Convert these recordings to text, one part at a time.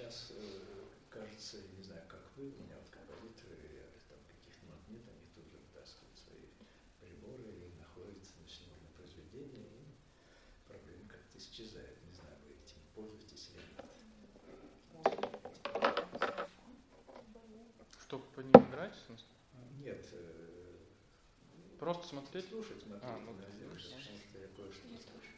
сейчас кажется, не знаю, как вы, у меня вот композиторы, там каких-то нот нет, они тут же вытаскивают свои приборы и находятся на синхронном произведении, и проблема как-то исчезает. Не знаю, вы этим пользуетесь или нет. Чтобы по ним играть? Нет. Просто смотреть? Слушать, смотреть, ну, потому что я кое-что слушаю.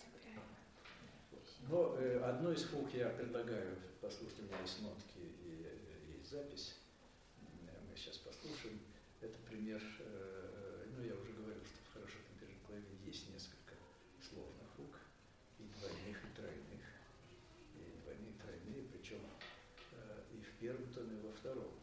Но одну из фуг я предлагаю послушать, у меня есть нотки и есть запись. Мы сейчас послушаем. Это пример, я уже говорил, что в хорошо темперированном клавире есть несколько сложных фуг, и двойных, и тройных. И двойные, и тройные, причем и в первом тоне, и во втором.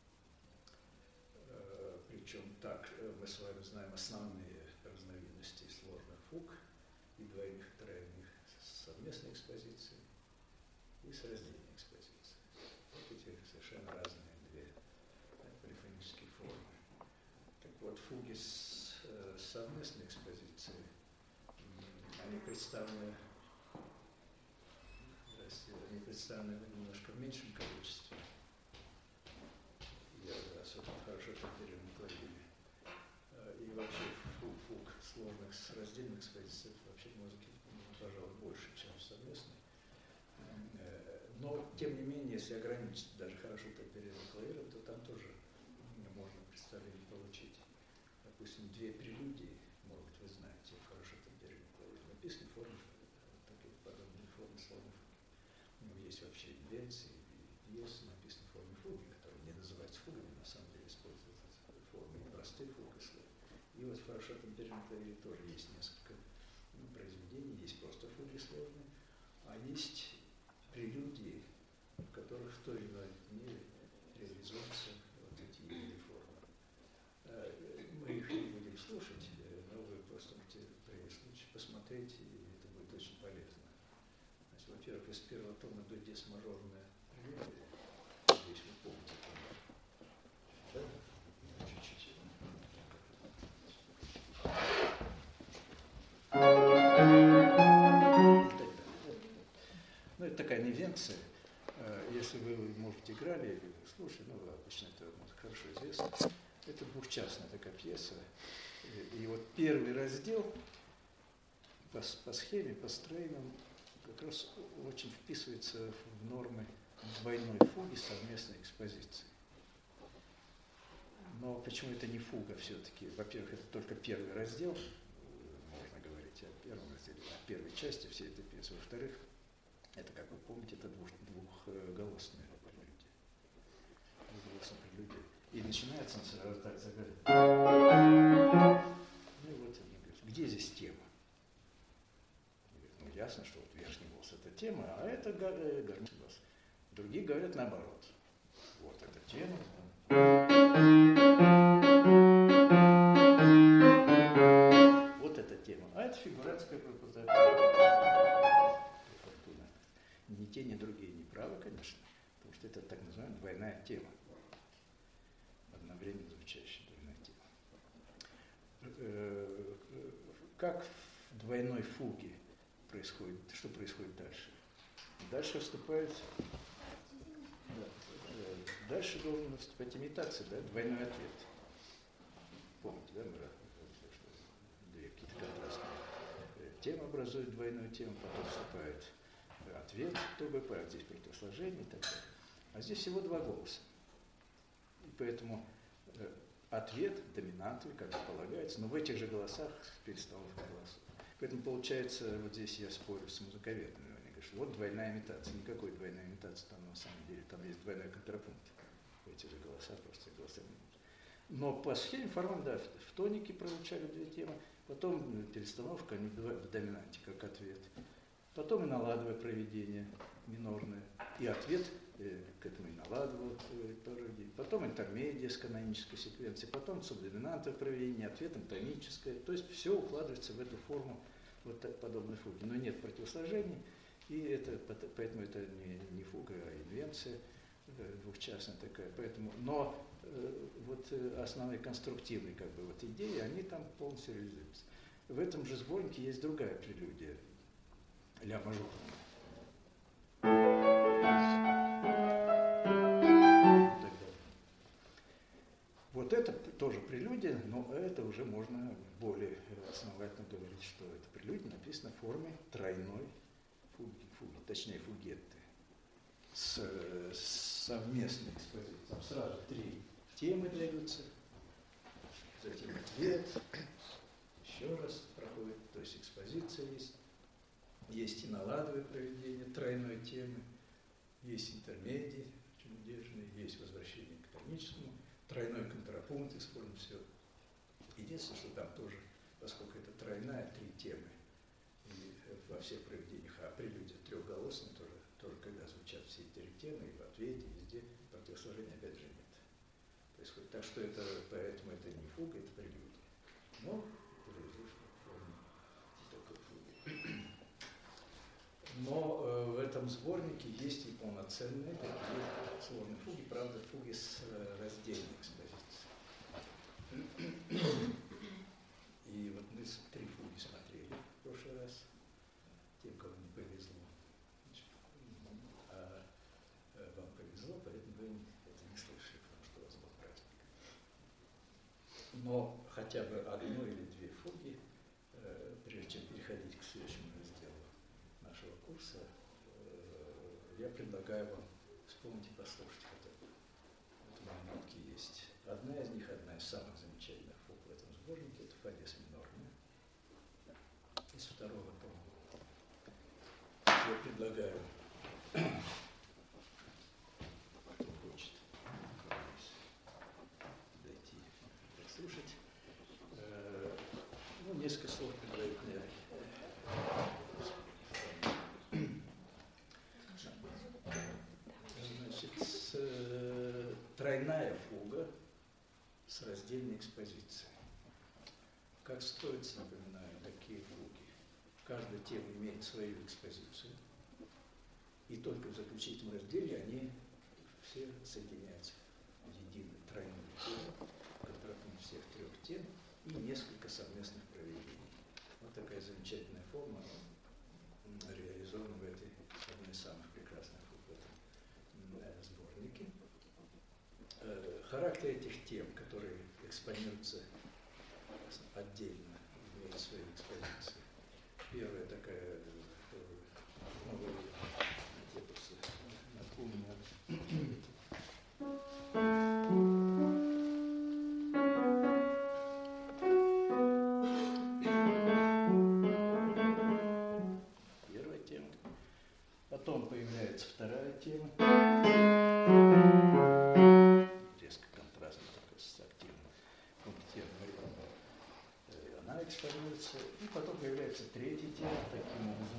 Причем так, мы с вами знаем основные разновидности сложных фуг, и двойных, и тройных, с совместной экспозицией и с раздельной экспозицией. Вот эти совершенно разные две полифонические формы. Так вот, фуги с совместной экспозицией, они представлены немножко в меньшем количестве. Я особенно хорошо темперированном клавире. И вообще фуг сложных с раздельной экспозицией вообще в музыке, пожалуй, больше, чем в совместной. Но, тем не менее, если ограничить даже хорошо темперированным клавиром, то там тоже можно представление получить. Допустим, две прелюдии, может быть, вы знаете, в хорошо темперированном клавире написаны формы, такие подобные формы сложных. Есть вообще инверсии, и пьесы написаны в форме фуги, которые не называются фугами, на самом деле используются формы простых фуг и слов. И вот в хорошо темперированном клавире тоже есть несколько произведений, есть просто фуги сложные, а есть прелюдии, в которых в той или иной мере реализуются вот эти виды формы. Мы их не будем слушать, но вы просто при случае посмотреть, и это будет очень полезно. Значит, во-первых, из первого тона до диез мажорная прелюдия, здесь вы помните, да? Чуть-чуть. Это такая невенция. Если вы, может быть, играли или слушали, обычно это хорошо известно. Это двухчастная такая пьеса. И вот первый раздел по схеме, по стрейнам как раз очень вписывается в нормы двойной фуги совместной экспозиции. Но почему это не фуга все-таки? Во-первых, это только первый раздел, можно говорить о первом разделе, о первой части всей этой пьесы. Во-вторых, это, как вы помните, это двухголосная прелюдия. Двухголосная прелюдия. И начинается он сразу так загадывать. Ну и вот они говорят, где здесь тема? Говорят, ясно, что вот верхний голос это тема, а это гармонический голос. Другие говорят наоборот. Вот это тема. Вот эта тема. А это фигурантская фортуна. Ни те, ни другие не правы, конечно, потому что это так называемая двойная тема. Одновременно звучащая двойная тема. Как в двойной фуге происходит, что происходит дальше? Дальше вступает, дальше должен вступать имитация, двойной ответ. Помните, мы что две какие-то контрастные темы образуют двойную тему, потом вступает ответ, ТБП, здесь противосложение и так далее. А здесь всего два голоса. И поэтому ответ доминантный, как и полагается, но в этих же голосах перестановка голосов. Поэтому получается, вот здесь я спорю с музыковедами, они говорят, что вот двойная имитация. Никакой двойной имитации там на самом деле, там есть двойной контрапункт. Эти же голоса, просто голоса. Но по схеме формам, в тонике прозвучали две темы, потом перестановка в доминанте, как ответ. Потом и наладовое проведение минорное, и ответ к этому и наладовое проведение. Потом интермедия с канонической секвенцией, потом субдоминантовое проведение, ответом тоническое. То есть все укладывается в эту форму вот так подобной фуги. Но нет противосложений, и поэтому это не фуга, а инвенция двухчастная такая. Поэтому, но вот основные конструктивные идеи, они там полностью реализуются. В этом же сборнике есть другая прелюдия. Ля мажорная. тоже прелюдия, но это уже можно более основательно говорить, что это прелюдия написана в форме тройной фуги, точнее фугетты, с совместной экспозицией. Там сразу 3 темы даются, затем ответ, еще раз проходит, то есть экспозиция есть и наладовое проведение тройной темы, есть интермедии, чудесные, есть возвращение к тоническому, тройной контрапункт используем все. Единственное, что там тоже, поскольку это тройная, 3 темы, и во всех проведениях, а прелюдия трехголосная, тоже когда звучат все 3 темы, и в ответе, везде противосложения опять же нет. Происходит. Так что это, поэтому это не фуга, это прелюдия. Но реализуется в форме такой фуги. Но в этом сборнике есть и полноценные такие сложные фуги, правда, фуги с раздельной экспозицией. И вот мы 3 фуги смотрели в прошлый раз, тем, кому не повезло. А вам повезло, поэтому вы это не слышали, потому что у вас был праздник. Но хотя бы 1 или 2 фуги, прежде чем переходить к следующему разделу нашего курса, я предлагаю вам вспомнить и послушать хотя бы. Вот у меня нотки есть. Одна из них, одна из самых замечательных фуг в этом сборнике, это фа диез минорная. Из 2-го тома. Я предлагаю, кто хочет дойти, послушать. Несколько слов предлагаю мне. Тройная фуга с раздельной экспозицией. Как строятся, напоминаю, такие фуги? Каждая тема имеет свою экспозицию, и только в заключительном разделе они все соединяются в единую тройную тему, контрапункт всех 3 тем и несколько совместных проведений. Вот такая замечательная форма реализована в этой одной из самых прекрасных фуг в этом сборнике. Характер этих тем, которые экспонируются отдельно, имеют свою экспозицию. Первая такая новая тепуса напомню. Первая тема. Потом появляется 2-я тема. Резко контрастно, такой с активным пунктированным ритмом. Она экспонируется. И потом появляется 3-я тема таким образом.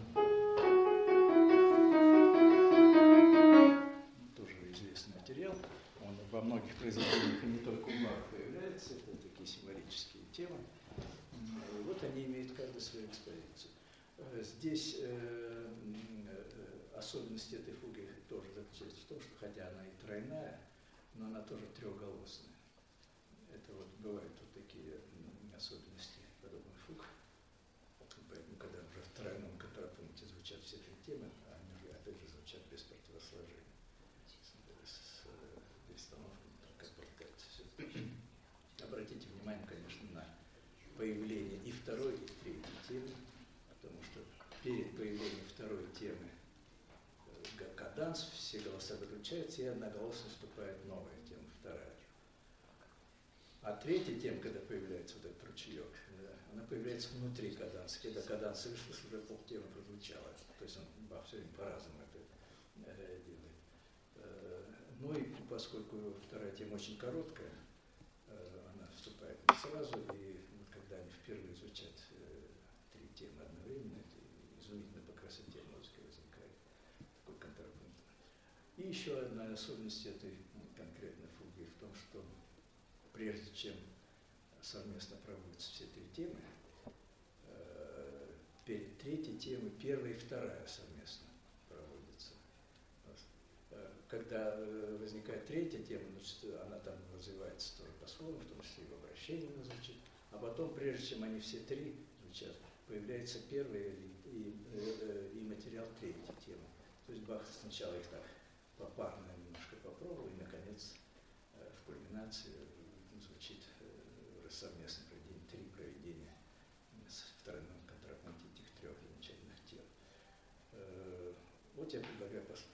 Тоже известный материал. Он во многих произведениях, и не только у Баха, появляется. Это такие символические темы. И вот они имеют каждую свою экспозицию. Здесь особенность этой фуги тоже заключается в том, что хотя она и тройная, но она тоже трехголосная. Это вот бывают вот такие особенности подобных фуг. Поэтому, когда уже в тройном контрапункте звучат все 3 темы, они уже опять же звучат без противосложения. С перестановками как болтается все. Обратите внимание, конечно, на появление и 2-й, и 3-й темы, потому что перед появлением 2-й темы каданс, все голоса выключаются, и одноголосно вступает новая тема, 2-я. А 3-я тема, когда появляется вот этот ручеек, она появляется внутри каданса. Когда каданс вышел, уже полтемы прозвучала. То есть он Бах все время по-разному это делает. Ну и поскольку 2-я тема очень короткая, она вступает не сразу, и вот когда они впервые звучат 3 темы одновременно, это изумительно по красоте музыки возникает такой контрапункт. И еще одна особенность этой конкретной фуги в том, что прежде чем совместно проводятся все 3 темы, перед 3-й темой 1-я и 2-я совместно проводятся. Когда возникает 3-я тема, значит, она там развивается тоже по-своему, в том числе и в обращении она звучит. А потом, прежде чем они все 3 звучат, появляется 1-я и материал 3-й темы. То есть Бах сначала их так попарно немножко попробовал, и, наконец, в кульминации звучит совместное проведение, 3 проведения в тройном контрапункте этих 3 замечательных тем. Вот я предлагаю послушать.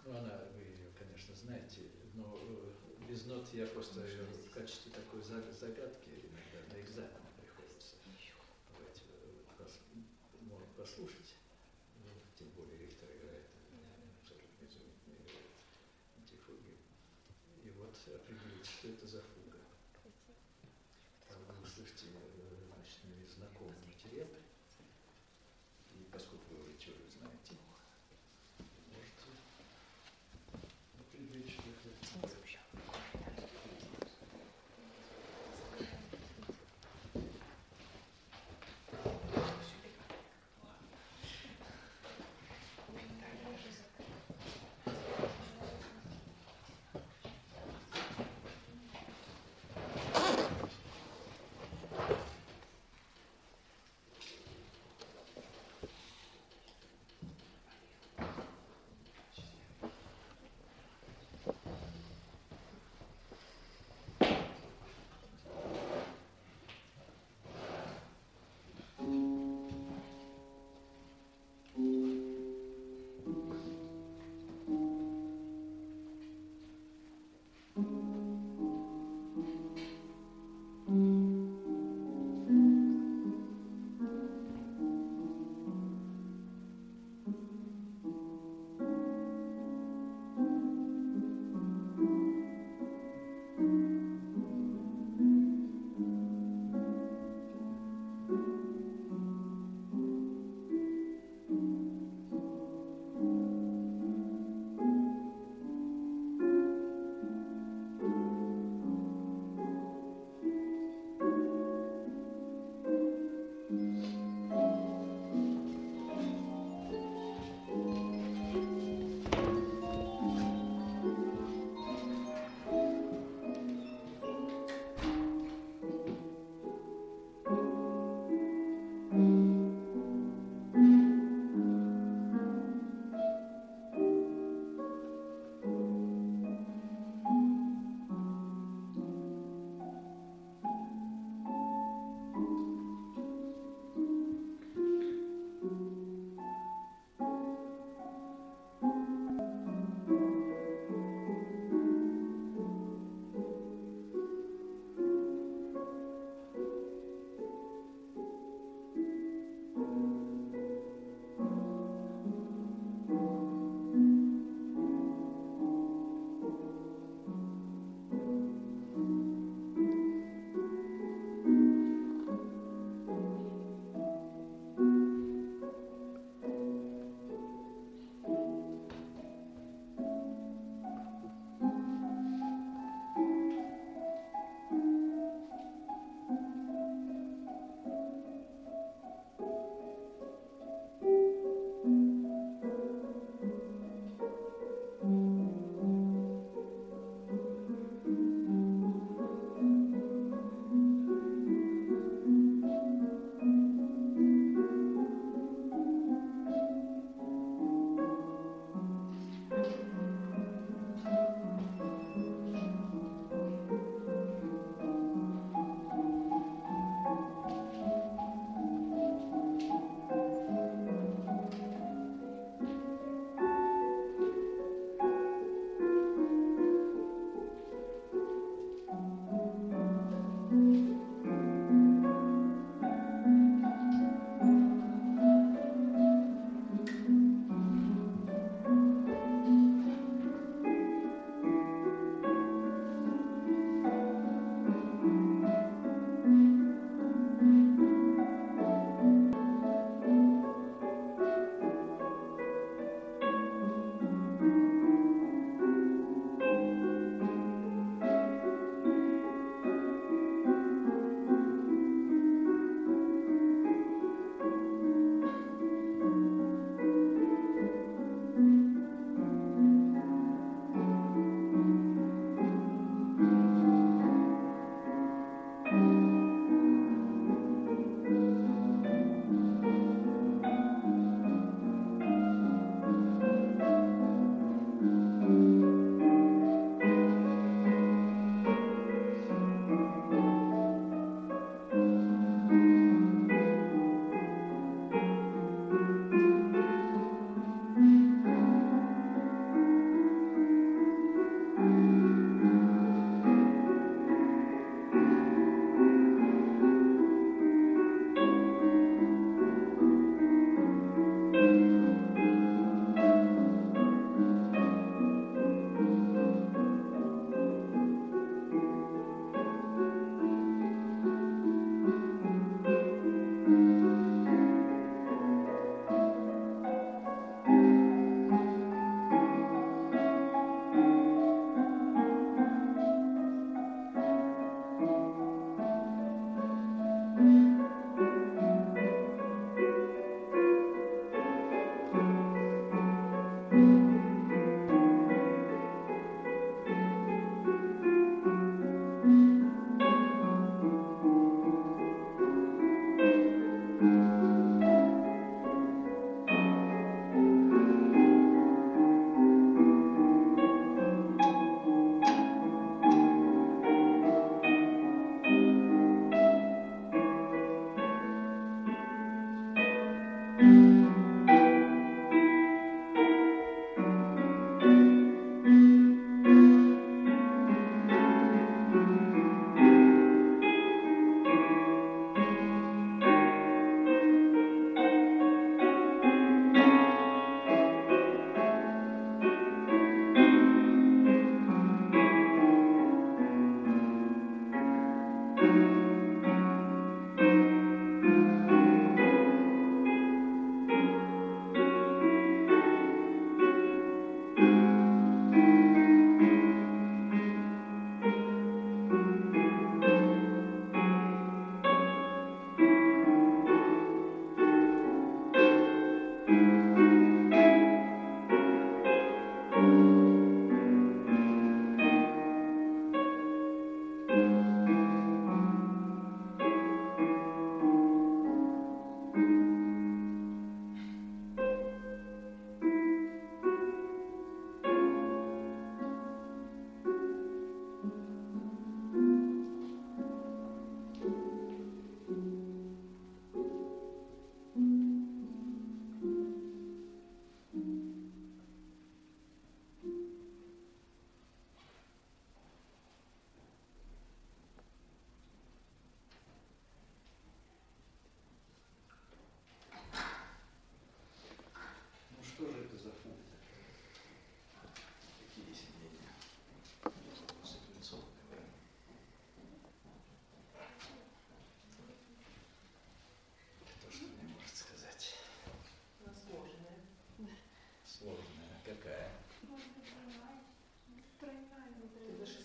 Ну, вы ее, конечно, знаете, но без нот я просто в качестве такой загадки иногда на экзамен приходится послушать. Тем более Рихтер играет абсолютно изумительные эти фуги. И вот определить, что это за фуга. Вы услышите, значит, знакомый материал. И поскольку вы теорию знаете, можете определить, что это такое.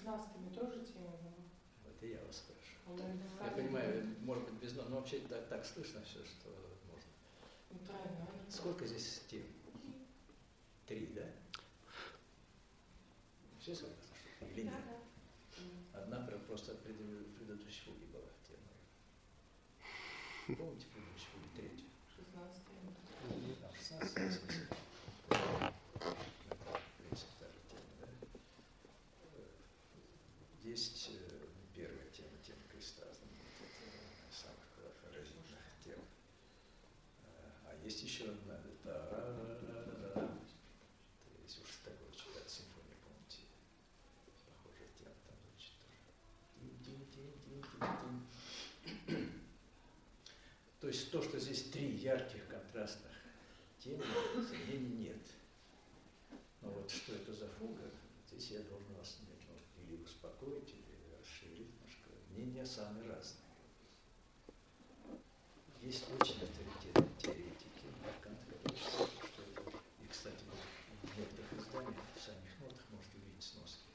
16-ми тоже тема была? Вот и я вас спрашиваю. Он Я написал, понимаю, может быть без но вообще так слышно все, что можно. тройная. Сколько здесь тем? 3, да? Все согласны? Или нет? Одна просто от предыдущей фуги была тема. Помните предыдущую фугу, третью? 16-й. Там 16, 80. В принципе, та же тема, да? Есть первая тема креста, знаменитая, самых выразительных тем. А есть еще одна, это если уж такое читать симфонию, помните, похожая тема там звучит тоже. То есть то, что здесь 3 ярких контрастных темы, сомнений нет. Но вот что это за фуга, здесь я должен вас или успокоить, или расширить немножко. Мнения самые разные. Есть очень авторитетные теоретики, которые считают, что это, и, кстати, в некоторых изданиях, в самих нотах можете увидеть сноски.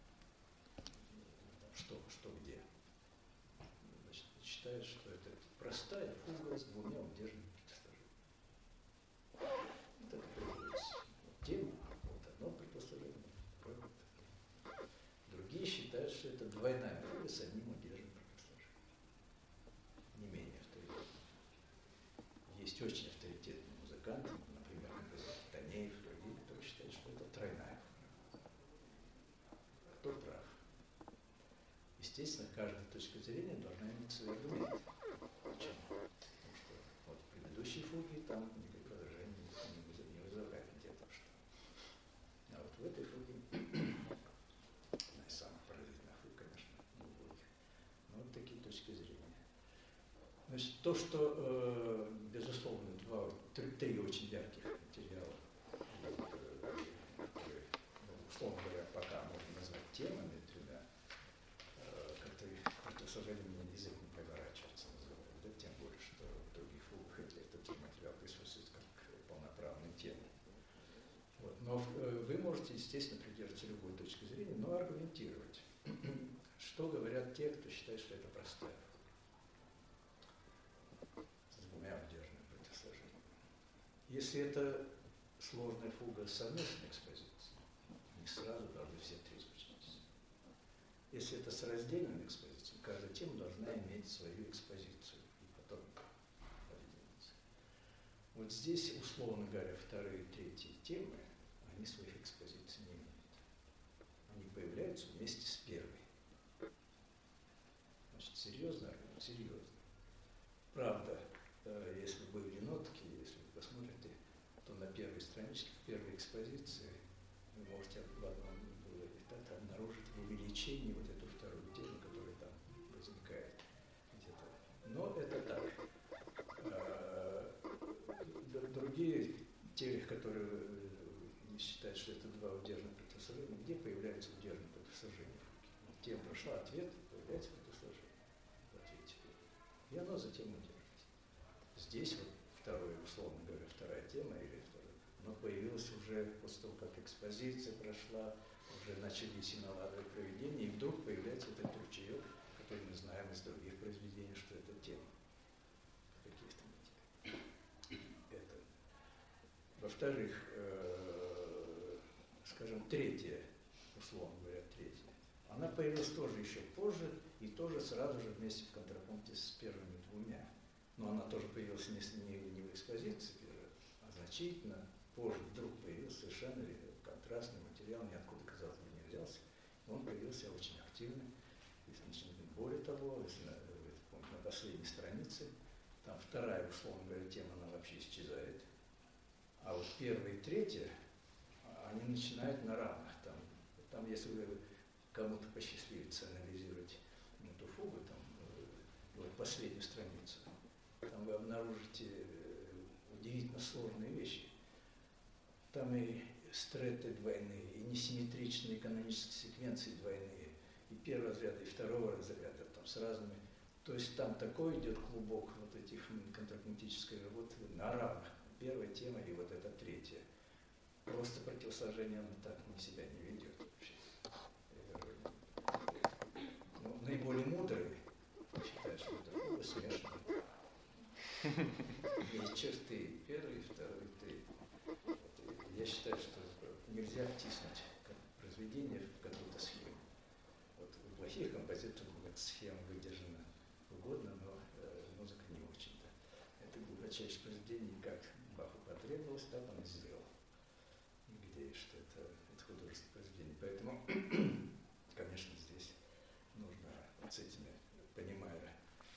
Что где. Значит, считают, что это простая фуга с 2 удержанными предпосложениями. Так и приводится. Тема, вот одно предпосложение, другое. Другие считают, что это двойная фуга с одним удержанным предпосложением. Не менее авторитетно. Есть очень авторитетные музыканты, например, Танеев, другие, которые считают, что это тройная фуга. Кто прав? Естественно, каждая точка зрения должна иметь свой аргумент. Почему? Потому что вот в предыдущей фуге там никаких возражений не вызывает где-то что. А вот в этой фуге, одна из самых поразительных фуг, конечно, глубоких, но вот такие точки зрения. Значит, то, что, безусловно, 3 очень ярких материала, которые, условно говоря, пока можно назвать темами, к сожалению, мне язык не поворачивается, называют, да, тем более, что в других фугах этот материал присутствует как полноправная тема. Вот. Но вы можете, естественно, придерживаться любой точки зрения, но аргументировать. Что говорят те, кто считает, что это простая фуга с 2 удержанными предпосложениями. Если это сложная фуга с совместной экспозицией, не сразу должны все 3 звучать. Если это с раздельной экспозицией, каждая тема должна иметь свою экспозицию и потом объединиться. Вот здесь, условно говоря, 2-й и 3-й темы, они своих экспозиций не имеют. Они появляются вместе с 1-й. Значит, серьезно, серьезно. Правда, если были нотки, если вы посмотрите, то на 1-й страничке, в 1-й экспозиции вы можете в одном обнаружить в увеличении вот эту 2-ю тему, которая там возникает где-то. Но это так. Другие тех, которые не считают, что это 2 удержанных предпосложения, где появляются удержанные предпосложения фуги? Тема прошла, ответ, появляется предпосложение в ответе. И оно затем удерживается. Здесь вот 2-й, условно говоря, 2-я тема или 2-й, но появилась уже после того, как экспозиция прошла, уже начались и наладывать проведение, и вдруг появляется этот ручеек, который мы знаем из других произведений, что это тема каких-то мотивов. Это. Во-вторых, скажем, 3-я, условно говоря, 3-я, она появилась тоже еще позже и тоже сразу же вместе в контрапункте с первыми 2. Но она тоже появилась не в экспозиции, а значительно позже вдруг появился совершенно контрастный материал, ниоткуда, казалось бы, не взялся. Он появился очень активно. Более того, если на последней странице, там 2-я, условно говоря, тема, она вообще исчезает. А вот 1-я и 3-я, они начинают на равных. Там если вы кому-то посчастливится анализировать эту фугу, там, вот последнюю страницу, там вы обнаружите удивительно сложные вещи. Там и стреты двойные, и несимметричные канонические секвенции двойные, и 1-го разряда, и 2-го разряда, там с разными. То есть там такой идет клубок вот этих контрапунктической работы на равных. 1-я тема и вот эта 3-я. Просто противосложение оно так себя не ведет вообще. черты. Первый, второй, ты. Вот, я считаю, что нельзя втиснуть произведение в какую-то схему. Вот у плохих композиторов эта схема выдержана угодно, но музыка не очень-то. Это глубочайшее произведение, как Баху потребовалось, так он и сделал. Нигде, что это художественное произведение. Поэтому, конечно, здесь нужно с этими, понимая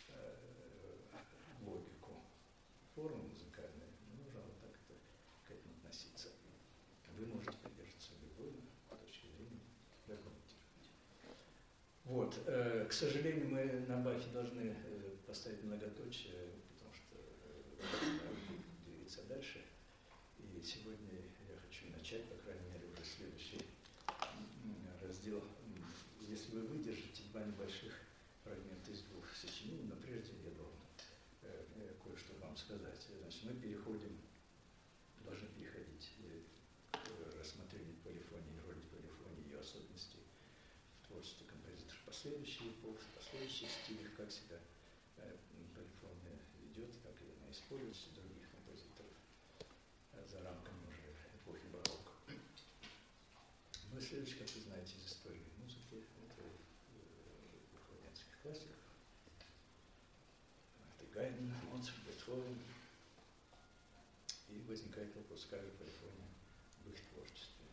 логику формы музыкальной, нужно вот так это к этому относиться. Вы можете придерживаться любой точки зрения и аргументировать. Вот. К сожалению, мы на Бахе должны поставить многоточие, потому что двигаться дальше. И сегодня я хочу начать, по крайней мере, уже следующий раздел. Если вы выдержите два небольших фрагмента из двух сочинений, но прежде я должен кое-что вам сказать. Значит, мы должны переходить к рассмотрению полифонии, роли полифонии, ее особенностей в творчестве композиторов последующей эпохи, последующих стилях, как себя полифония ведет, как ее она используется у других композиторов за рамками уже эпохи барокко. Ну и следующее, как вы знаете из истории музыки, это верховенских классиков. Это Гайден, Моцарт, Бетховен. И возникает вопрос, как же полифония в их творчестве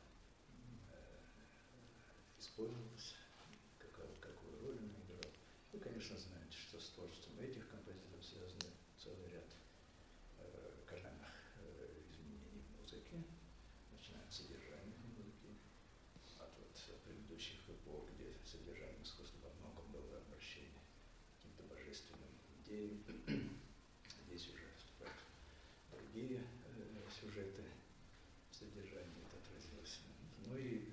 использовалась, какую роль она играла. Вы, конечно, знаете, что с творчеством этих композиторов связаны целый ряд кардинальных изменений в музыке, начиная от содержания музыки, от предыдущих эпох, где содержание искусства во многом было обращение к каким-то божественным идеям. Здесь уже вступают другие сюжеты содержания, это отразилось. Ну и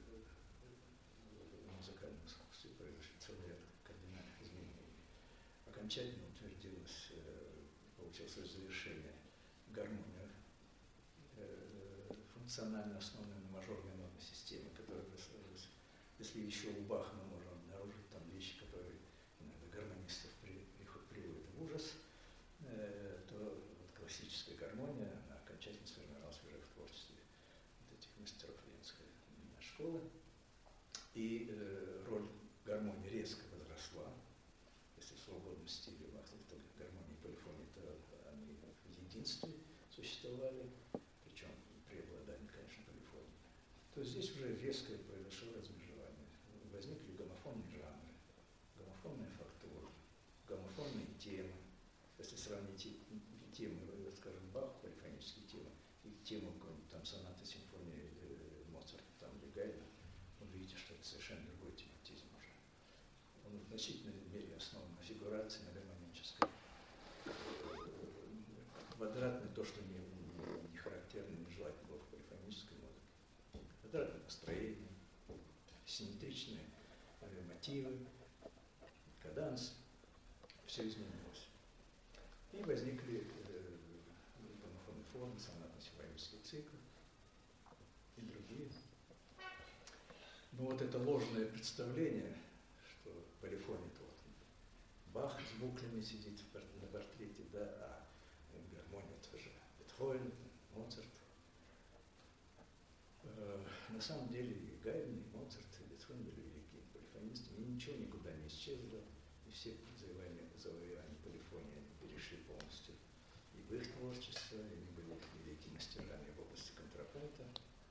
в музыкальном искусстве произошли целый ряд кардинальных изменений. Окончательно утвердилось, получилось завершение гармония, функционально основанная на мажорной нотной системе, которая прославилась. Если еще у Баха мы можем обнаружить там вещи, которые иногда гармонистов приводят в ужас, то вот классическая гармония, она окончательно сформировалась уже в творчестве вот этих мастеров Венской школы. И роль гармонии резко возросла. Если в свободном стиле Баха, то гармония и полифония, то они в единстве существовали, причем преобладание, конечно, полифонии. То есть здесь уже резко произошло размежевание. Возникли гомофонные жанры, гомофонная фактура, гомофонные темы. Если сравнить темы, скажем, Бах, полифонические темы, и тему какой-нибудь там сонаты, симфонии Моцарта там, или Гайдена, вы видите, что это совершенно другой тематизм уже. Он в значительной мере основан на фигурации, на гармонической. Квадратное то, что не характерно, не желательно было в полифонической музыке. Квадратное построение, симметричные мотивы, каданс. Все изменилось. И возникли гомофонные формы, сонатно-симфонический цикл и другие. Но вот это ложное представление, что полифония это вот Бах с буклями сидит на портрете, да, а гармония это же Бетховен, Моцарт. На самом деле и Гайден, и Моцарт, и Бетховен были великие полифонисты, и ничего никуда не исчезло, и все завоевания полифонии перешли полностью и в их творчество, и они были великими мастерами в области контрапункта.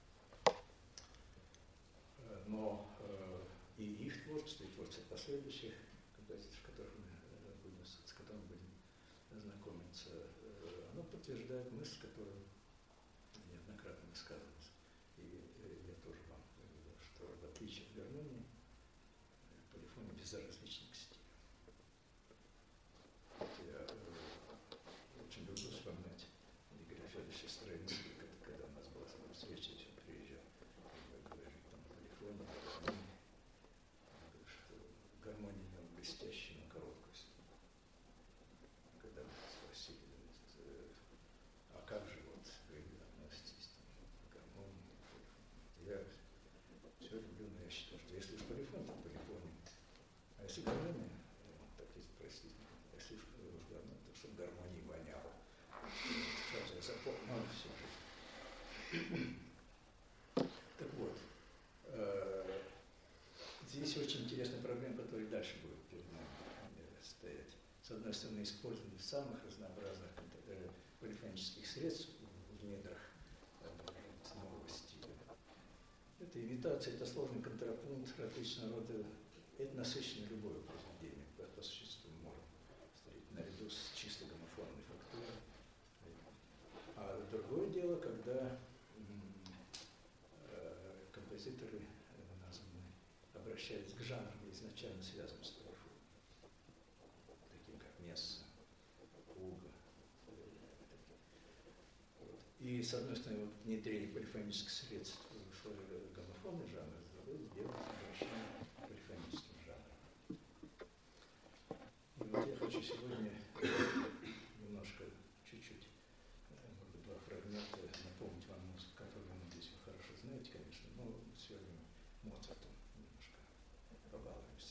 Но и их творчество, и творчество последующих композиторов, с которыми будем знакомиться, оно подтверждает мысль, которая неоднократно высказывалась. И я тоже вам говорю, что в отличие от гармонии, полифония безразлична к стилю. Я очень люблю вспоминать Игоря Федоровича Строинского, когда у нас была встреча, он приезжал, говорит там о полифонии, о гармонии. Что гармония в нем блестящая, но короткую. Когда мы спросили, а как же вот вы относитесь там, к гармонии? Так вот, здесь очень интересная проблема, которая дальше будет перед нами стоять. С одной стороны, использование самых разнообразных полифонических средств в недрах нового стиля. Это имитация, это сложный контрапункт различного рода, это насыщенное любое произведение, по существу можно встретить наряду с чисто гомофонной фактурой. А другое дело, когда композиторы названные обращались к жанрам, изначально связанным с графом, таким как Месса, Пуга. Вот. И, с одной стороны, вот, внедрение полифонических средств в гомофонный жанр, с другой сделать обращение к полифоническим жанрам. И вот я хочу сегодня немножко, чуть-чуть, может быть, два фрагмента напомнить вам музыку, которую, надеюсь, вы хорошо знаете, конечно, но сегодня Моцартом немножко побалуемся.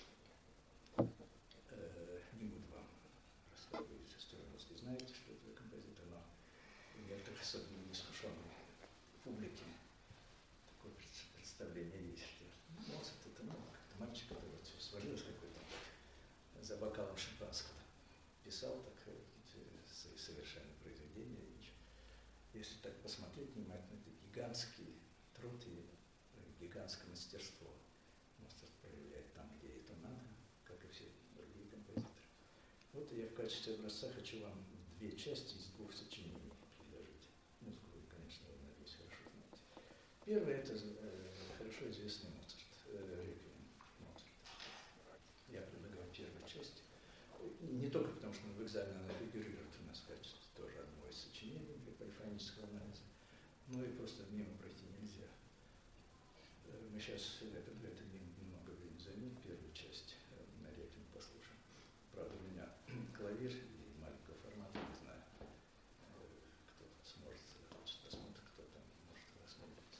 Не буду вам рассказывать историю русской, знаете, что это композитор, но у некоторых, особенно неискушенной публики, такое представление есть, что Моцарт это как-то мальчик, который вот все сложилось какой-то за бокалом шампанского. Писал так совершенно произведение. Если так посмотреть внимательно, это гигантский труд и гигантское мастерство. Моцарт проявляет там, где это надо, как и все другие композиторы. Вот я в качестве образца хочу вам две части из двух сочинений предложить. Музыку вы, конечно, надеюсь, хорошо знаете. Первое – это хорошо известный Моцарт, реквием Моцарта. Я предлагаю первую часть. Не только потому, что он в экзамене она фигурирует у нас в качестве тоже одного из сочинений для полифонического анализа, но и просто мимо пройти нельзя. Мы сейчас это немного времени займем, первую часть на реквием послушаем. Правда, у меня клавир и маленького формата, не знаю, кто сможет, посмотрит, кто там может рассмотреть.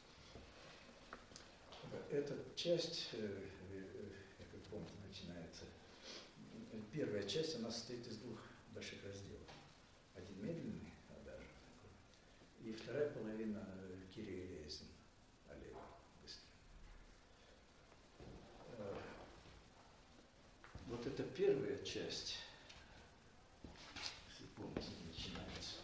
Эта часть, я как помню, начинается. Первая часть, она состоит из двух больших разделов. Один медленный, адажа такой, и вторая половина Кирия Лейзен, аллегро, быстро. Вот эта первая часть, если помните, начинается.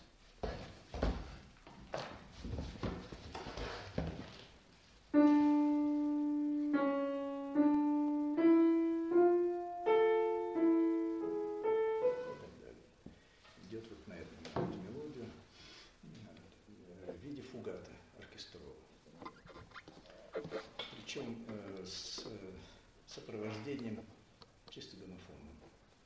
Идет вот на эту мелодию в виде фугата оркестрового. Причем с сопровождением чисто гомофонным.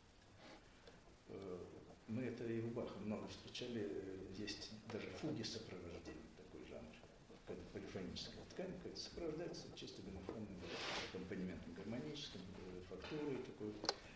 Мы это и у Баха много встречали. Есть даже фуги сопровождения, такой жанр. Когда полифоническая ткань сопровождается чисто гомофонным аккомпанементом, гармоническим, фактурой такой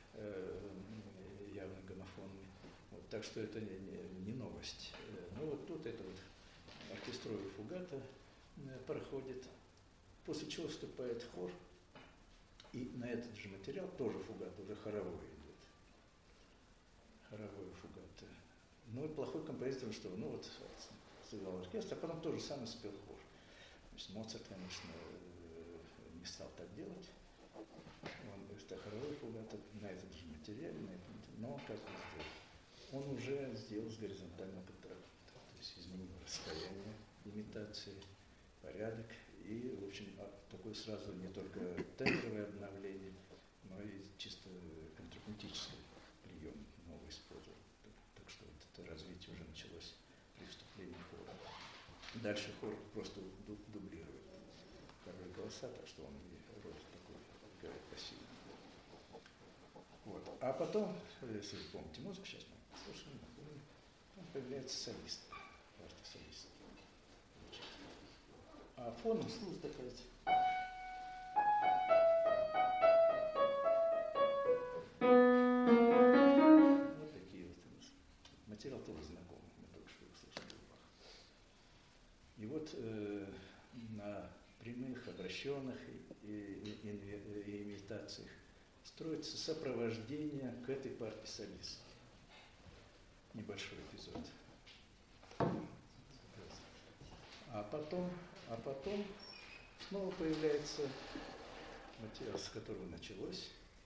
явно гомофонной. Вот, так что это не новость. Но вот тут это вот оркестровый фугата проходит, после чего вступает хор, и на этот же материал тоже фугат, уже хоровой идет. Хоровой фугат. Ну и плохой композитор, что ну вот сыграл оркестр, а потом тоже самое спел хор. Значит, Моцарт, конечно, не стал так делать. Он это хоровой фугат на этот же материал, но как он сделал? Он уже сделал с горизонтального контрапункта, то есть изменил расстояние имитации, порядок и, в общем, такое сразу не только тембровое обновление, но и чисто контрапунктический прием новый использовал. Так что вот это развитие уже началось при вступлении хора. Дальше хор просто дублирует вторые голоса, так что он и роль такой играет пассивно. Вот. А потом, если вы помните музыку, сейчас мы послушаем, там появляется солист, солист. А фоном слушать опять. Вот такие вот у нас. Материал тоже знакомый, мы только что его слышали в Баха. И вот на прямых, обращенных и имитациях строится сопровождение к этой партии солиста. Небольшой эпизод. А потом снова появляется материал, с которого началась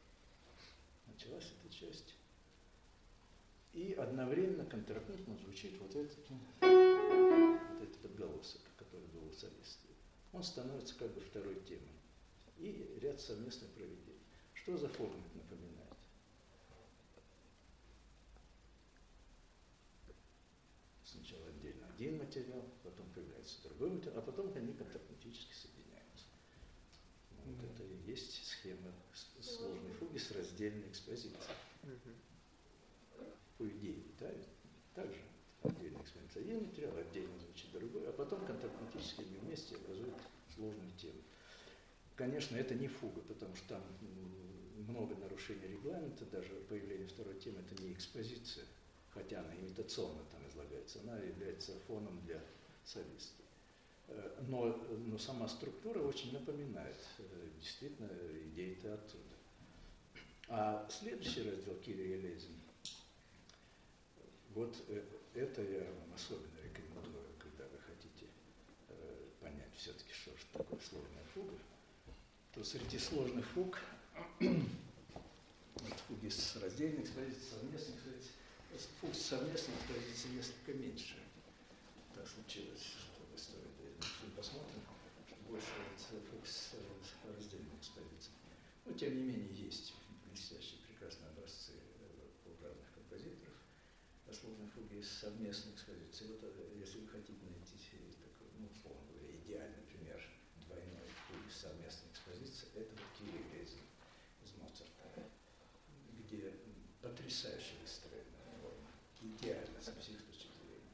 эта часть. И одновременно контрапунктно звучит вот этот подголосок, который был в солистстве. Он становится как бы второй темой. И ряд совместных проведений. Что за форма это напоминает? Сначала отдельно один материал, потом появляется другой материал, а потом они контрапунктически соединяются. Вот это и есть схема сложной фуги с раздельной экспозицией. По идее, да, также отдельно экспозиция один материал, отдельно звучит другой, а потом контрапунктически они вместе образуют сложную тему. Конечно, это не фуга, потому что там много нарушений регламента, даже появление второй темы – это не экспозиция, хотя она имитационно там излагается, она является фоном для солиста. Но сама структура очень напоминает, действительно, идеи-то оттуда. А следующий раздел «Кирия Лезин», вот это я вам особенно рекомендую, когда вы хотите понять все-таки, что же такое сложная фуга, то среди сложных фуг, фуги с раздельной экспозицией, совместной экспозицией, фуг с совместной экспозицией несколько меньше. Так случилось, что в истории посмотрим, что больше фуг с раздельной экспозицией. Но тем не менее есть блестящие прекрасные образцы у разных композиторов сложной фуги с совместной экспозицией. Вот если вы хотите найти такой, условно говоря, идеальный пример двойной фуги с совместной экспозицией, это вот Кирия Лезин из Моцарта, где потрясающе выстроенная форма, идеально со всех точек зрения.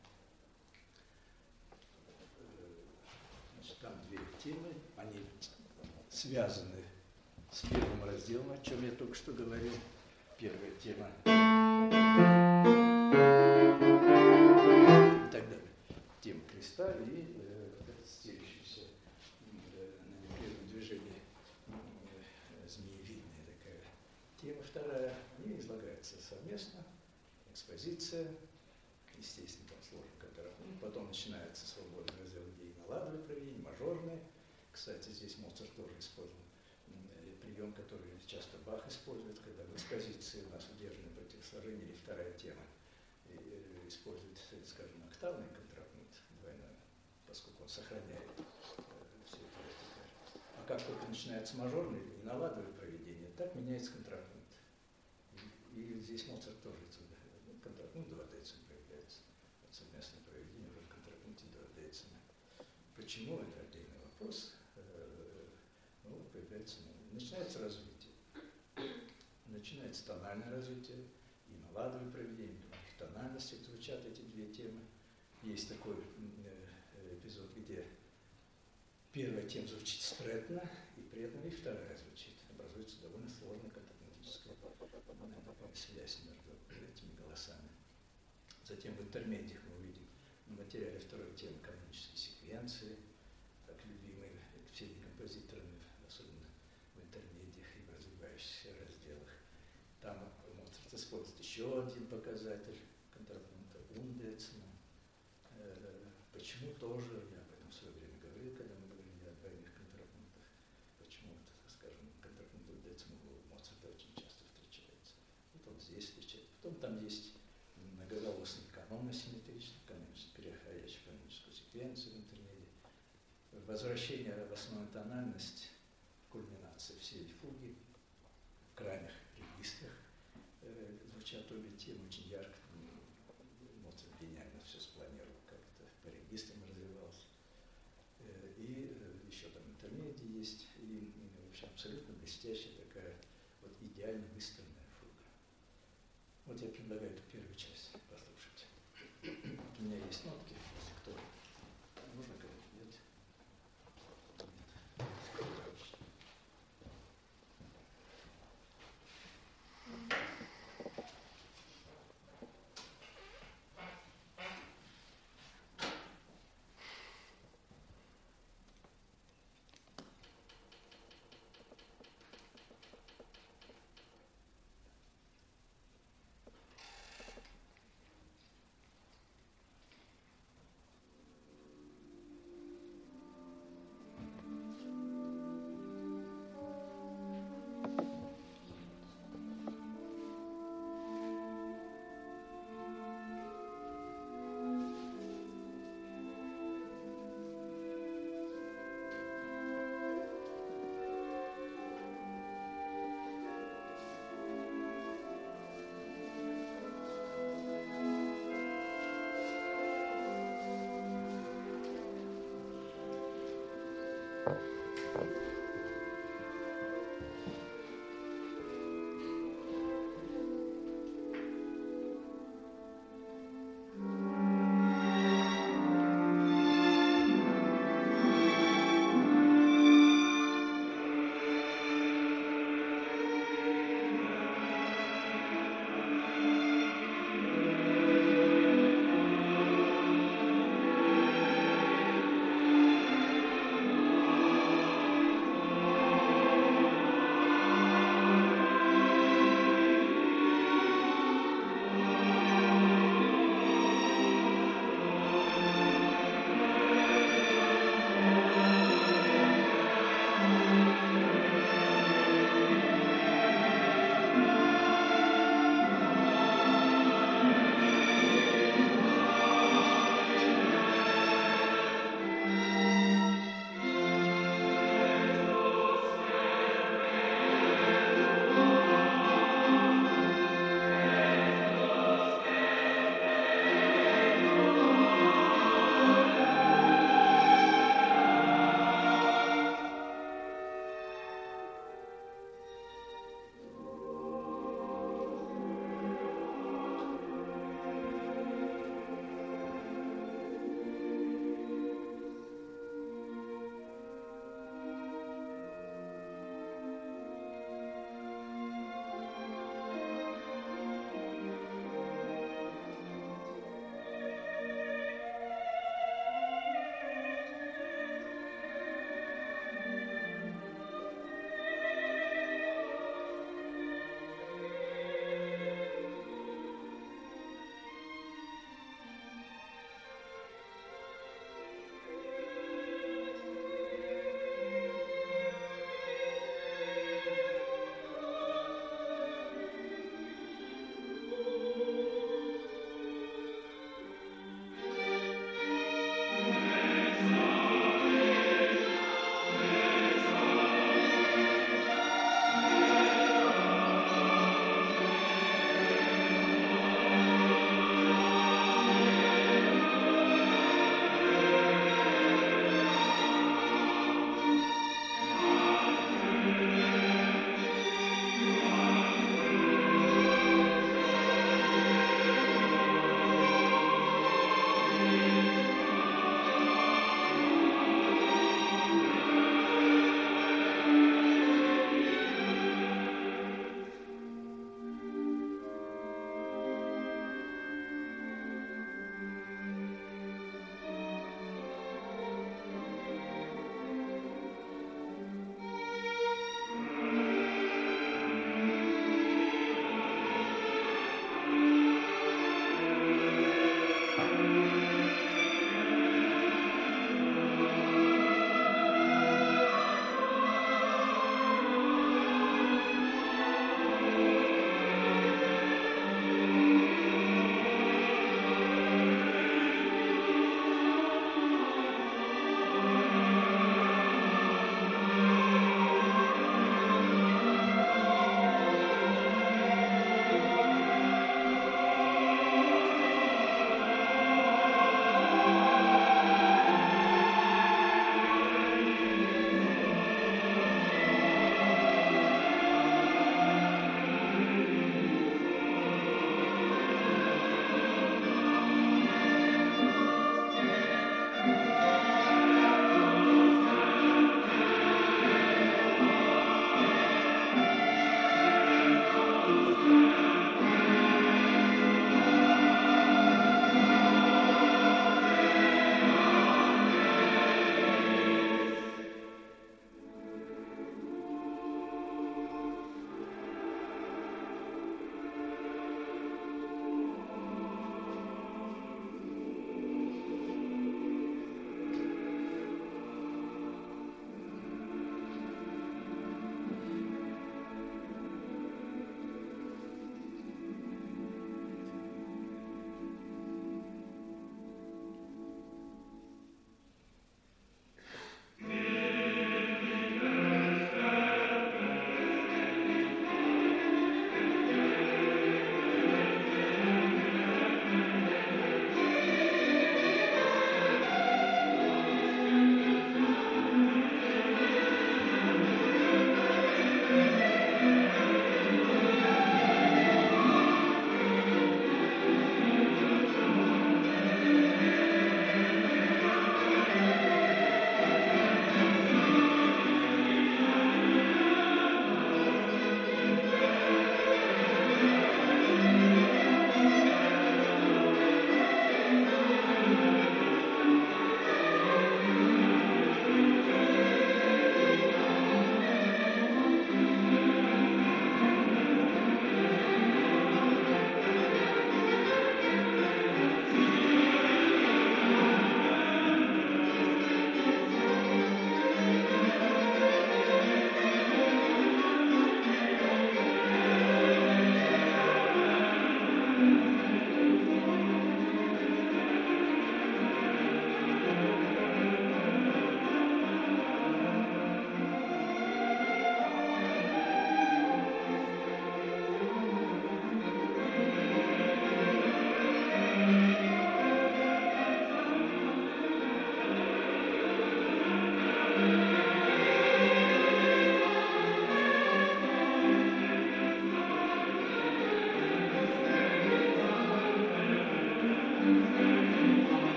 Значит, там две темы, они связаны с первым разделом, о чем я только что говорил. Первая тема и так далее. Тема креста и стелющаяся на непрерывном движении змеевидная такая тема. Вторая, они излагаются совместно, экспозиция, естественно, там сложный контрапункт, потом начинается свободный раздел, где и наладовые проведения, мажорные. Кстати, здесь Моцарт тоже использовал прием, который часто Бах использует, когда в экспозиции у нас удержаны противосложение или вторая тема использует, скажем, октавный контрапункт двойной, поскольку он сохраняет все это. А как только начинается мажорное или наладовое проведение, так меняется контрапункт. И здесь Моцарт тоже отсюда. Контрапункт дуодецим проявляется. От совместного проведения уже в контрапункте дуодецим. Почему? Это отдельный вопрос. Появляется, начинается развитие. Начинается тональное развитие и наладовое проведение. В каких тональностях звучат эти две темы. Есть такой эпизод, где первая тема звучит спретно, и при этом и вторая звучит. Образуется довольно сложная контрапунктическая связь между этими голосами. Затем в интермедиях мы увидим в материале второй темы канонические секвенции, так любимые всеми композиторами, особенно в интермедиях и в развивающихся разделах. Там Моцарт использует еще один показатель контрапункта ундецима. Почему тоже, я об этом в свое время говорил, когда мы говорили о двойных контрапунктах, почему, скажем, контрапункт ундецима у Моцарта очень часто встречается. Вот он здесь встречается. Потом там есть многоголосный канонно-симметричный, переходящий в каноническую секвенцию в интермедии. Возвращение в основную тональность, кульминация всей фуги, в крайних регистрах звучат обе темы очень ярко. Моцарт гениально все спланировал, как-то по регистрам развивался. И еще там интермедии есть, и в общем, абсолютно блестящая такая вот идеально выстроенная фуга. Вот я предлагаю эту первую часть послушать. У меня есть нотки, если кто. Можно говорить? Нет?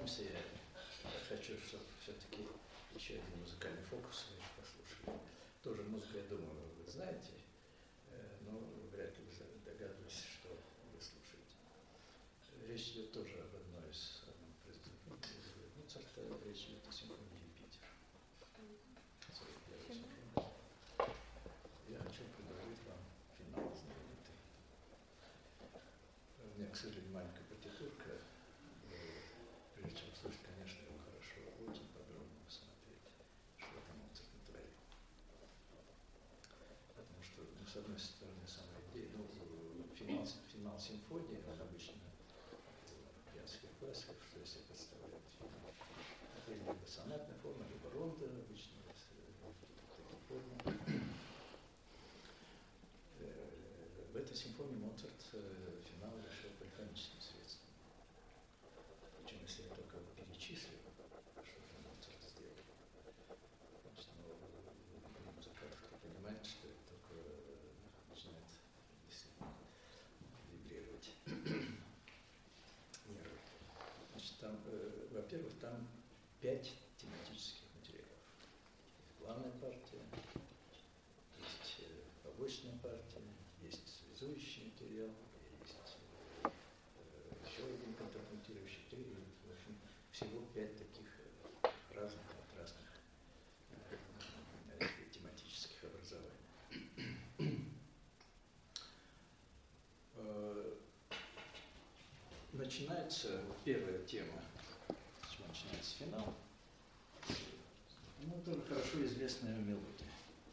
вернемся. Я хочу, чтобы все-таки еще один музыкальный фокус вы послушали. Тоже музыку, я думаю, вы знаете, но вряд ли вы догадываетесь, что вы слушаете. Речь идет тоже об одной из произведений Моцарта. Речь идет о симфонии «Юпитер». 41-й симфонии. Я хочу предложить вам финал знаменитый. У меня, к сожалению, маленькая партитурка. Прежде чем слушать, конечно, его хорошо, очень подробно посмотреть, что там Моцарт натворил. Потому что, ну, с одной стороны, сама идея, финал симфонии, он обычно в пианских классиках, что если представляет финал, это либо сонатная форма, либо ронда, обычно такие формы. В этой симфонии Моцарт финал решил полифоническим средством. Причем, если я только перечислю, что же Моцарт сделал, значит, музыкант, кто понимает, что это только начинает действительно вибрировать нервы. Значит, там, во-первых, там 5 тематических материалов. Есть главная партия, есть побочная партия, есть связующий материал, есть еще один контрапунктирующий, 3, в общем, всего 5 таких разных, от разных тематических образований. Начинается первая тема, начинается финал, ну, тоже хорошо известная мелодия.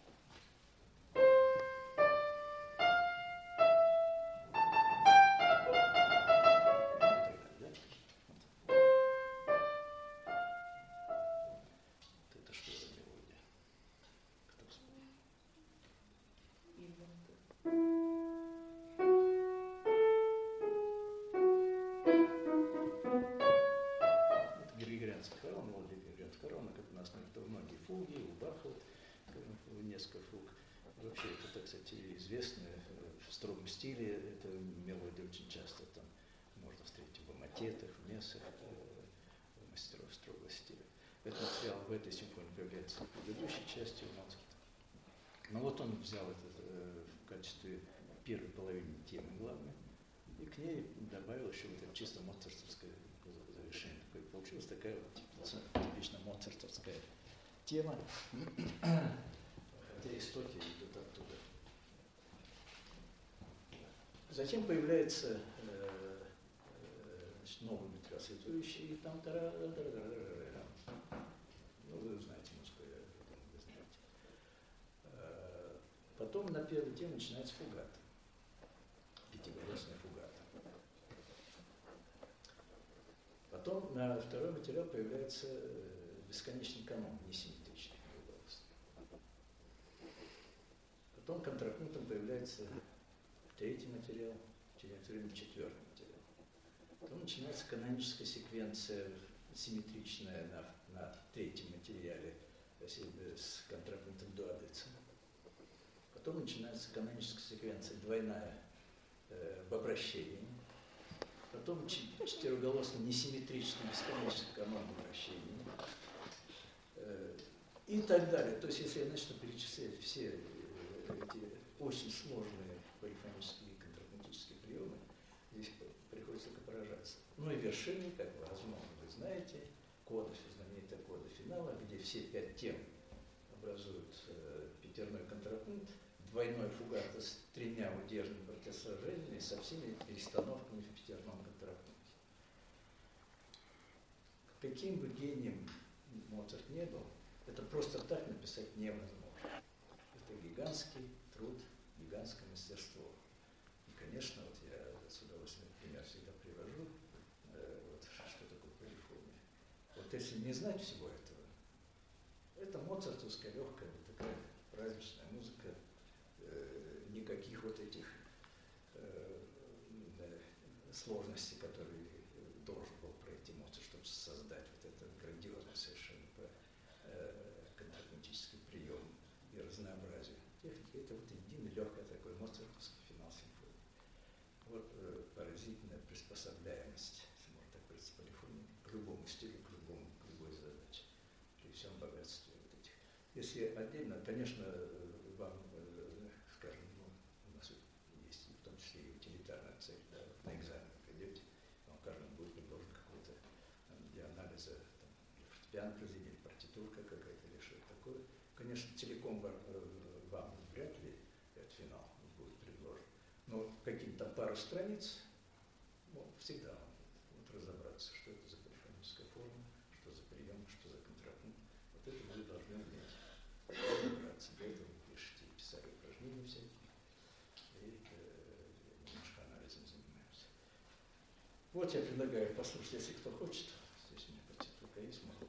Вообще, это, так сказать, известно в строгом стиле. Эта мелодия очень часто там можно встретить в матетах, в мессах мастеров строгого стиля. Этот материал в этой симфонии появляется в предыдущей части у Моцарта. Но вот он взял это в качестве первой половины темы главной и к ней добавил еще вот это чисто моцартовское завершение. Получилась такая вот типично моцартовская тема. Хотя истоки идут оттуда. Затем появляется новый материал связующий, и там ну, вы знаете музыку, я думаю, вы знаете. Потом на первой теме начинается фугат. Пятиголосная фугата. Потом на второй материал появляется бесконечный канон, несимметричный. Потом контрапунктом появляется третий материал, через время четвертый материал. Потом начинается каноническая секвенция, симметричная на третьем материале с контрапунктом дуодецим. Потом начинается каноническая секвенция двойная в обращении. Потом четырехголосный несимметричный бесконечный канон в обращении. И так далее. То есть, если я начну перечислять все эти очень сложные полифонические и контрапунктические приемы, здесь приходится только поражаться. Ну и вершиной, как бы, возможно, вы знаете, кода, знаменитая кода финала, где все 5 тем образуют пятерной контрапункт, двойной фугата с 3 удержными противосложениями со всеми перестановками в пятерном контрапункте. Каким бы гением Моцарт не был, это просто так написать невозможно. Это гигантский труд, гигантское мастерство. И, конечно, вот я с удовольствием пример всегда привожу, вот, что такое полифония. Вот если не знать всего этого, это моцартовская легкая, вот такая праздничная музыка, никаких вот этих сложностей, которые должен был пройти Моцарт, чтобы создать вот это грандиозное совершенно контрапунктический прием и разнообразие техники. Это вот единый легкий такой моцартовский финал симфонии. Вот поразительная приспособляемость, если можно так говорить, полифонии к любому любому стилю, к любой задаче, при всем богатстве вот этих. Если отдельно, конечно, вам, скажем, у нас есть в том числе и утилитарная цель, да, вот на экзамен придете, вам каждому будет предложен какой-то для анализа фортепиано или партитурка какая-то или что-то такое. Конечно, целиком вам вряд ли этот финал будет предложен, но каким-то пару страниц всегда вот разобраться, что это за полифоническая форма, что за прием, что за контрапункт. Вот это вы должны уметь разобраться. Для этого вы пишете, писали упражнения всякие, и немножко анализом занимаемся. Вот я предлагаю послушать, если кто хочет. Здесь у меня партитура есть, могу.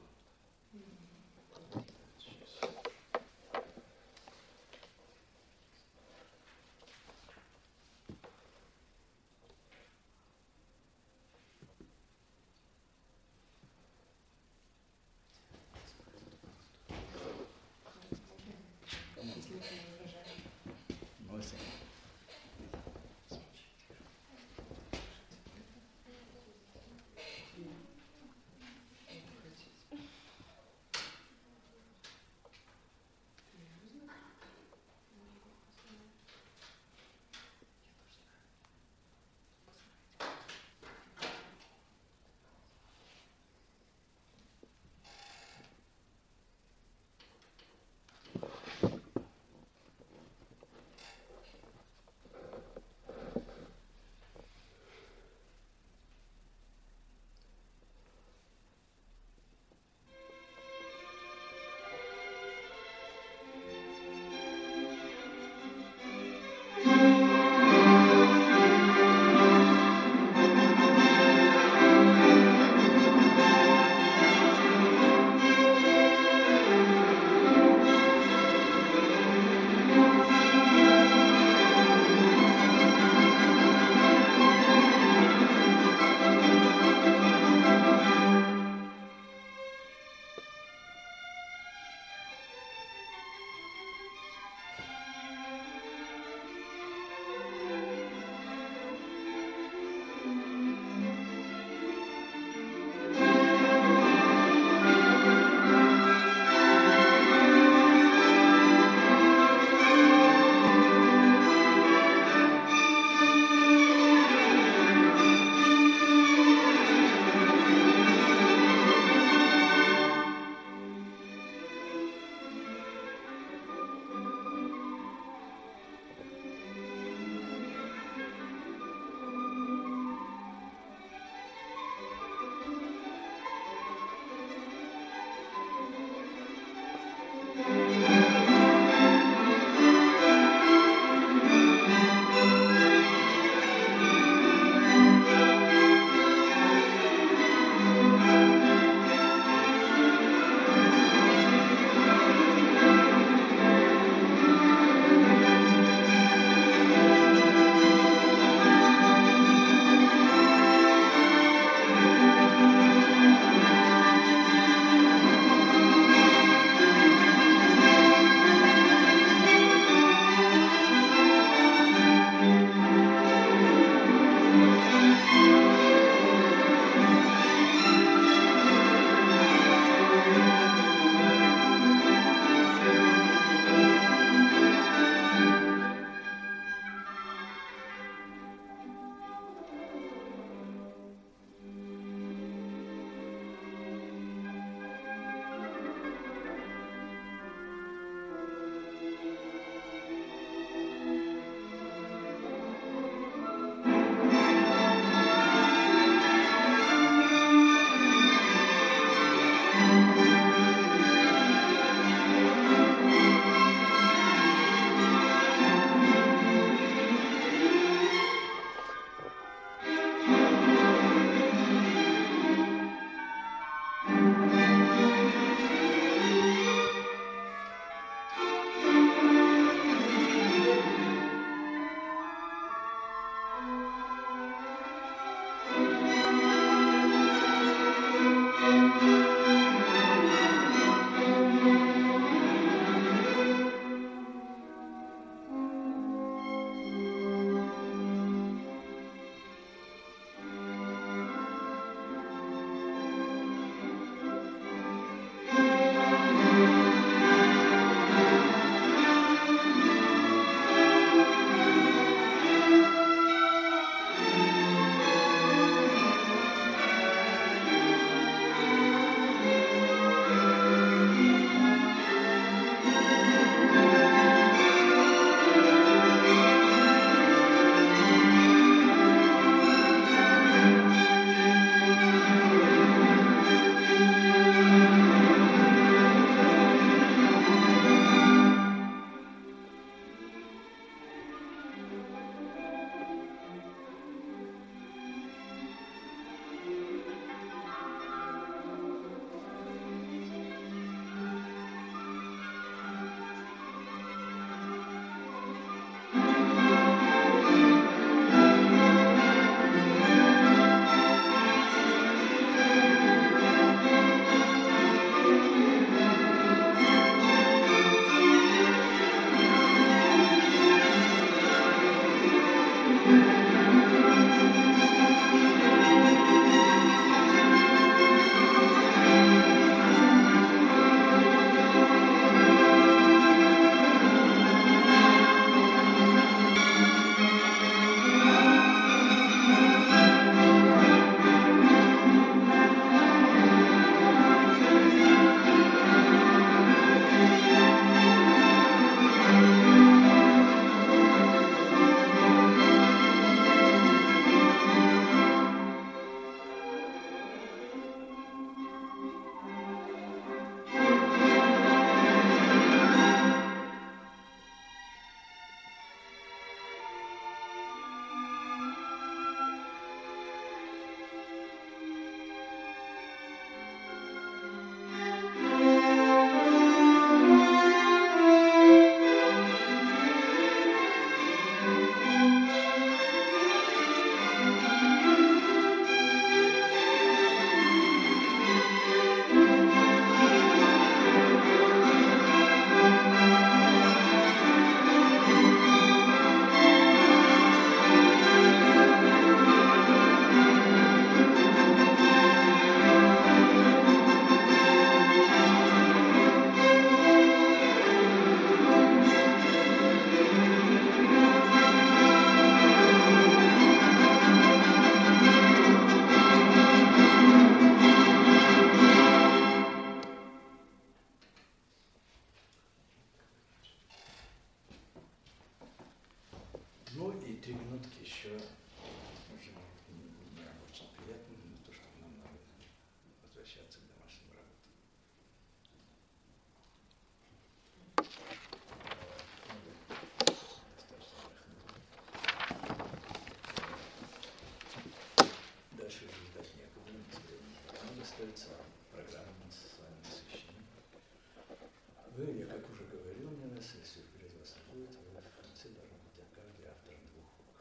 становится программа с вами насыщена. Вы, я как уже говорил не раз, если сюрприз вас не будет, вы в конце должны быть каждый автором 2 книг.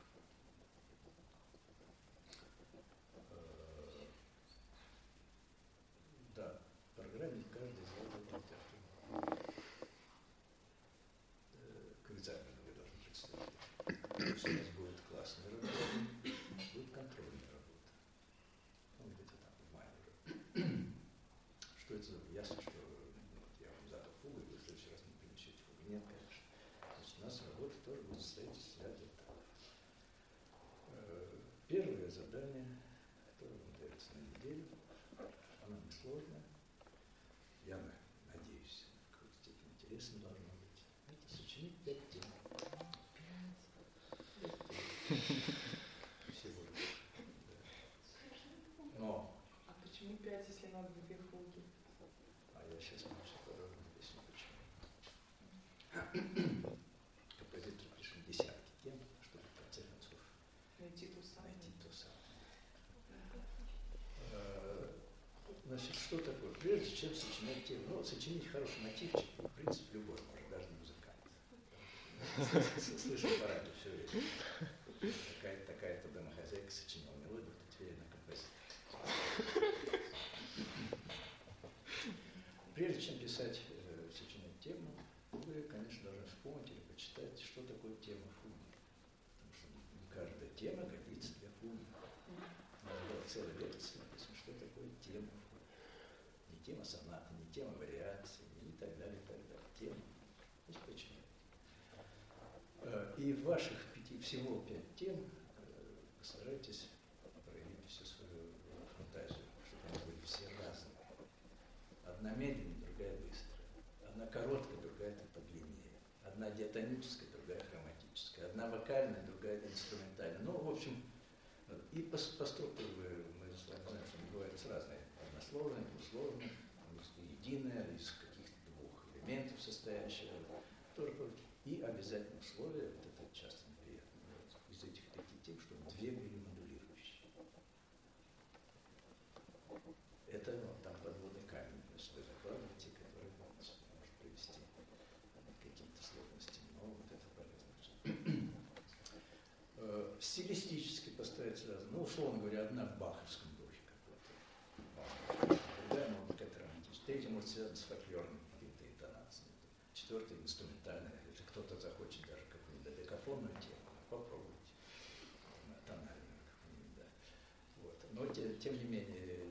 Да, в программе каждый из вас должен быть автором. К экзамену вы должны представить. Если у вас будет классная работа, будет контрольная работа. Ну, где-то там в мае уже. Что это за... Ясно, что я вам задал фугу, и вы в следующий раз не принесете фугу. Нет, конечно. Значит, у нас работа тоже будет состоять из ряда этапов. Первое задание, которое вам дается на неделю, оно несложное. Я надеюсь, в какой-то степени интересно должно быть. Это сочинить 5 тем. Всего лишь. Да. Но. А почему 5, если надо 2 фуги? А я сейчас очень подробно объясню, почему. Композиторы пришли десятки тем, чтобы в конце концов Найти ту самую. Значит, что такое? Прежде чем сочинять тему, ну, сочинить хороший мотивчик, в принципе, любой может, даже не музыкант. Слышал по радио все время. Такая-то домохозяйка сочинила мелодию, вот теперь она композитор. Прежде чем писать, сочинять тему, вы, конечно, должны вспомнить или почитать, что такое тема фуги. Потому что не каждая тема годится для фуги. У нас была целая лекция написана, что такое тема фуги. Не тема соната, не тема вариации, и так далее, и так далее. Тема. Здесь почему. И в ваших всего 5 тем постарайтесь проявить всю свою фантазию, чтобы они были все разные. Одна медленная, другая быстрая. Одна короткая, другая подлиннее. Одна диатоническая, другая хроматическая. Одна вокальная, другая инструментальная. Ну, в общем, и по структуре мы с вами знаем, что они бывают разные. Односложная, двусложная, единая, из каких-то 2 элементов состоящая. И обязательно условие, вот это часто неприятно, из этих 5 тем, чтобы 2 были модулирующие. Это там подводный камень, если вы закладываете, который может привести к каким-то сложностям, но вот это полезно. Стилистически поставить сразу, ну, условно говоря, одна в баховском духе какой-то, другая, может, какая-то романтическая, третья может связана с фольклорными какими-то интонациями, 4-я инструментальная, если кто-то захочет даже какую-нибудь декафонную тему, попробуйте, тональную какую-нибудь, да. Вот. Но тем не менее,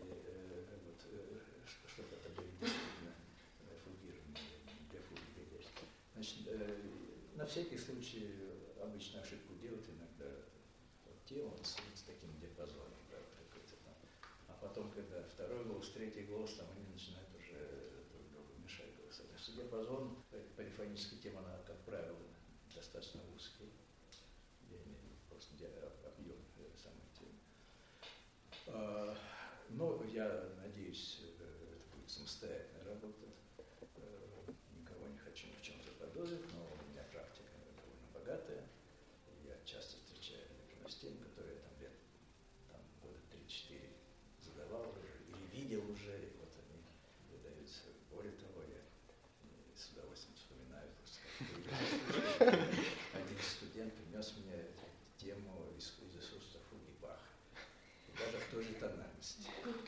чтобы это были действительно фугированные, для фуги годящие. Значит, на всякий случай обычно ошибку делают иногда тему с таким диапазоном, да, какой-то там. А потом, когда второй голос, третий голос, там они начинают уже друг другу мешать голоса. Так что диапазон полифонической темы, она, как правило, достаточно узкий. Я имею в виду просто объем самой темы. Но я надеюсь, это будет самостоятельная работа. Никого не хочу ни в чем заподозрить, но у меня практика довольно богатая. Я часто встречаю, например, с тем, которые там лет года 3-4 задавал уже, или видел уже, и вот они выдаются. Более того, я с удовольствием вспоминаю просто. Один студент принес мне тему из Иисуса фуги Баха. И даже в той же тональности.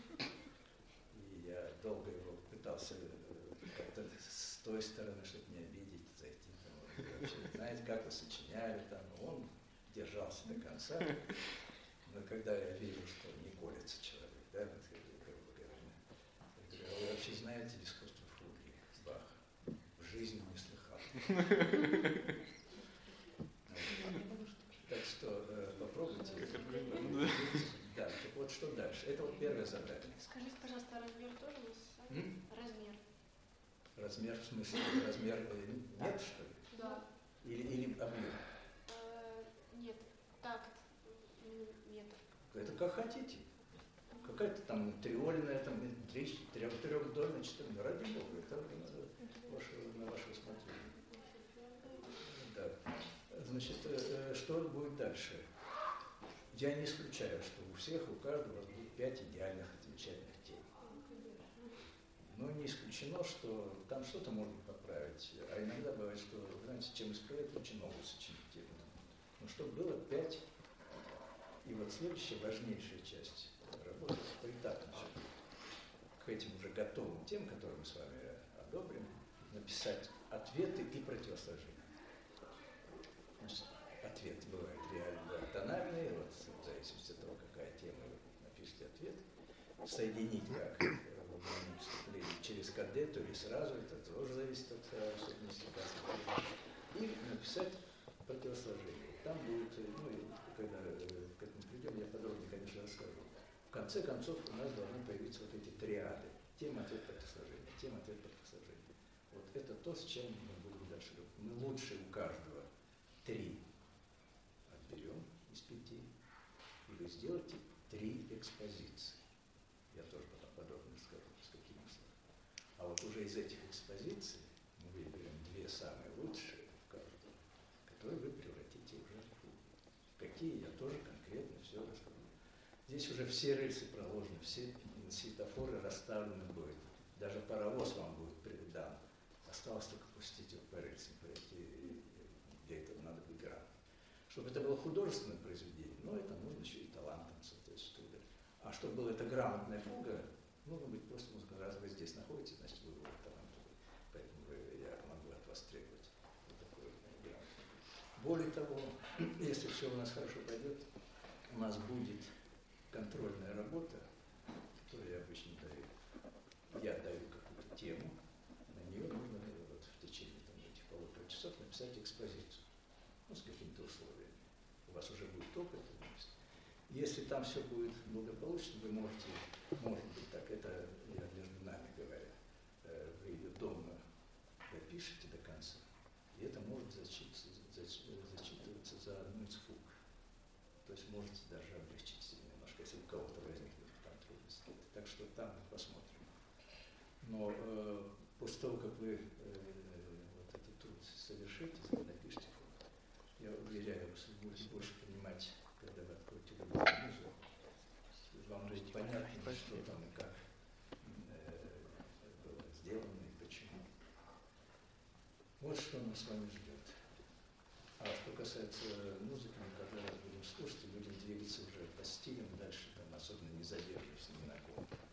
И я долго его пытался как-то с той стороны, чтобы не обидеть, зайти. Там, вообще, знаете, как вы сочиняли, там, он держался до конца. Но когда я видел, что не колется человек, да, вот, грубо говоря, я говорю, а вы вообще знаете искусство фуги Баха? В жизни не слыхал. Так что попробуйте. Да, так вот что дальше. Это вот первое задание. Скажите, пожалуйста, размер тоже у нас? Размер. Размер, в смысле, размер нет, что ли? Да. Или объем? Нет, такт, метр. Это как хотите. Какая-то там триольная, там трехдольная, четырёхдольная. Ради Бога, это на ваше усмотрение. Да. Значит, что будет дальше? Я не исключаю, что у всех, у каждого будет 5 идеальных отвечательных тем. не исключено, что там что-то можно поправить. А иногда бывает, что, знаете, чем исправить, лучше новую сочинить тему. Но чтобы было 5. И вот следующая важнейшая часть работы поэтапно к этим уже готовым тем, которые мы с вами одобрим, написать ответы и противосложения. Значит, ответы бывают реально тональные, вот в зависимости от того, какая тема, вы напишите ответ. Соединить как в вступлении через КД, то ли сразу, это тоже зависит от особенностей каждого. И написать противосложение. Там будет, ну и когда к этому придем, я подробнее, конечно, расскажу. В конце концов у нас должны появиться вот эти триады. Тема, ответ, противосложение. Тема, ответ, противосложение. Вот это то, с чем мы будем дальше работать. Мы лучше у каждого 3 отберем из 5. И вы сделаете 3 экспозиции. Я тоже потом подробно расскажу, с какими условиями. А вот уже из этих экспозиций мы выберем 2 самые лучшие в каждом, которые вы превратите уже в фугу. Какие, я тоже конкретно все расскажу. Здесь уже все рельсы проложены, все светофоры расставлены будет. Даже паровоз вам будет передан. Осталось только пустить его по рельсам, пройти, для этого надо быть грамотным. Чтобы это было художественное произведение, но это нужно еще и талантом соответствует. А чтобы была это грамотная фуга, нужно быть просто музыкантом. Раз вы здесь находитесь, значит вы были талантливы. Поэтому я могу от вас требовать вот такой грамотный. Более того, если все у нас хорошо пойдет, у нас будет контрольная работа, которую я обычно даю. Я даю какую-то тему, на нее нужно вот в течение этих 1,5 часов написать экспозицию. Ну, с какими-то условиями. У вас уже будет опыт. Если там все будет благополучно, вы можете, может быть, так, это я между нами говоря, вы ее дома допишете до конца, и это может зачитываться за одну из фуг. То есть можете даже облегчить себе немножко, если у кого-то возникнут там трудности. Так что там посмотрим. Но после того, как вы вот этот труд совершите, напишите фуг, я уверяю вас, вы будете больше понимать, когда вы откроете любую книгу, вам будет понятно, что там и как было сделано и почему. Вот что нас с вами ждет. А что касается музыки, мы каждый раз будем слушать и будем двигаться уже по стилям дальше, там особенно не задерживаясь ни на ком.